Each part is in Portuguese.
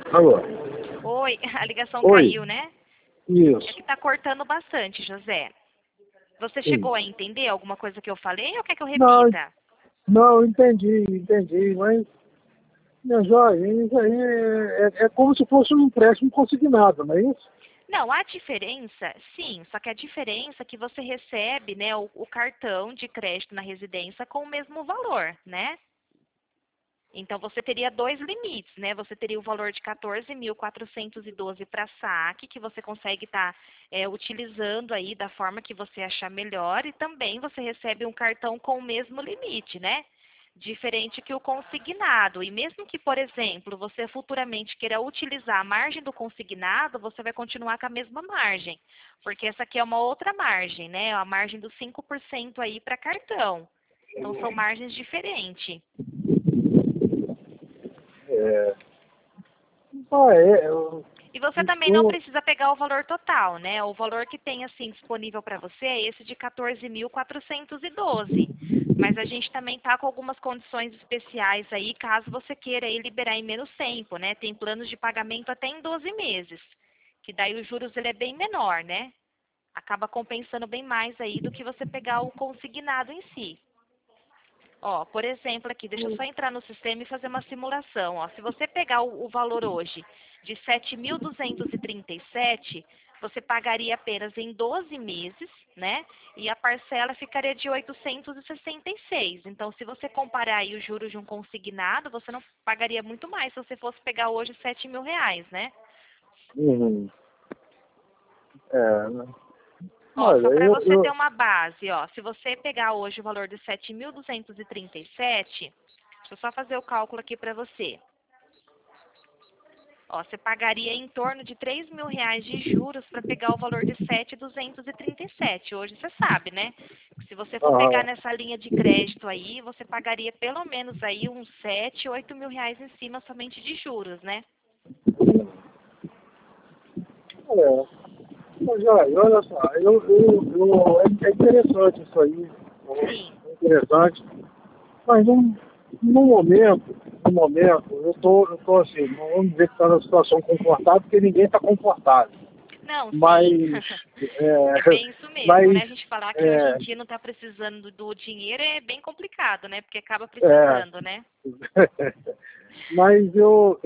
Alô? Oi, a ligação Oi? caiu, né? É Isso. que tá cortando bastante, José. Você Sim. chegou a entender alguma coisa que eu falei ou quer que eu Não, repita? não, entendi, mas, minha joia, isso aí é como se fosse um empréstimo consignado, não é isso? Não, a diferença, sim, só que a diferença é que você recebe, né, o cartão de crédito na residência com o mesmo valor, né? Então você teria dois limites, né? Você teria o valor de 14.412 para saque, que você consegue estar utilizando aí da forma que você achar melhor, e também você recebe um cartão com o mesmo limite, né? Diferente que o consignado. E mesmo que, por exemplo, você futuramente queira utilizar a margem do consignado, você vai continuar com a mesma margem. Porque essa aqui é uma outra margem, né? A margem dos 5% aí para cartão. Então são margens diferentes. É, ah, é, eu, E você também não eu, precisa pegar o valor total, né? O valor que tem assim disponível para você é esse de 14.412. Mas a gente também tá com algumas condições especiais aí, caso você queira aí liberar em menos tempo, né? Tem planos de pagamento até em 12 meses, que daí os juros ele é bem menor, né? Acaba compensando bem mais aí do que você pegar o consignado em si. Ó, por exemplo, aqui, deixa eu só entrar no sistema e fazer uma simulação. Ó, se você pegar o valor hoje de 7.237, você pagaria apenas em 12 meses, né? E a parcela ficaria de 866. Então, se você comparar aí os juros de um consignado, você não pagaria muito mais se você fosse pegar hoje 7.000 reais, né? uhum, né? Ó, Olha, só para você ter uma base, ó, se você pegar hoje o valor de 7.237, deixa eu só fazer o cálculo aqui para você. Ó, você pagaria em torno de 3.000 reais de juros para pegar o valor de 7.237. Hoje você sabe, né? Que se você for pegar ah, nessa linha de crédito aí, você pagaria pelo menos aí uns 7, 8.000 reais em cima somente de juros, né? mas olha só, é interessante isso aí, Sim. é interessante, mas no momento, eu tô assim, não vamos dizer que está na situação confortável, porque ninguém está confortável. Não, Mas, sim. É é, bem isso mesmo, mas, né? A gente falar que hoje em é, dia não está precisando do dinheiro é bem complicado, né? Porque acaba é, precisando, né? mas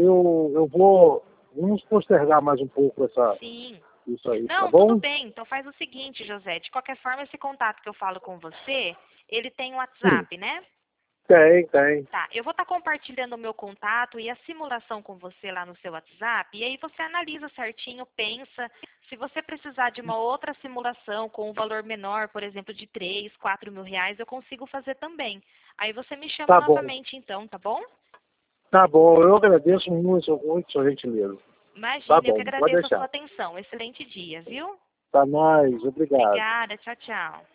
vamos postergar mais um pouco Sim. isso aí, tá Não, tudo bom? bem. Então faz o seguinte, José. De qualquer forma, esse contato que eu falo com você, ele tem um Sim, WhatsApp, né? tem. Tá. Eu vou estar compartilhando o meu contato e a simulação com você lá no seu WhatsApp. E aí você analisa certinho, pensa. Se você precisar de uma outra simulação com um valor menor, por exemplo, de 3, 4.000 reais, eu consigo fazer também. Aí você me chama Tá bom, novamente, então, tá bom? tá bom, eu agradeço muito sua gentileza. Tá Imagina, eu que bom, pode agradeço a sua deixar. atenção. Excelente dia, viu? Tá mais, obrigado. Obrigada. Tchau, tchau.